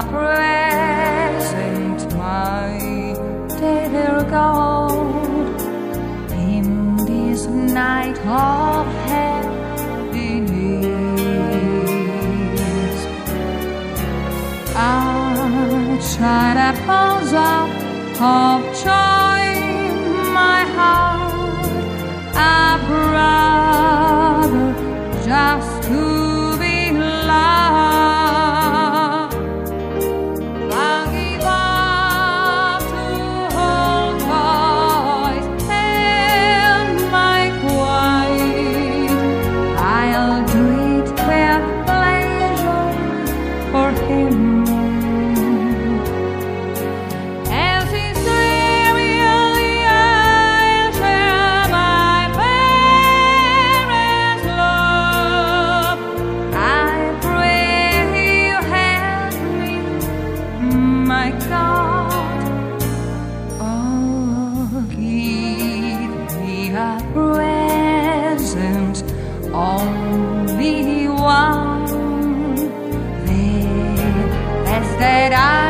present, my dear God, in this night of happiness. A child apples of joy, my heart, a brother just to be loved. I'll give up to hold voice and my quiet. I'll do it with pleasure for him. My God, oh, give me a present, only one, the best that I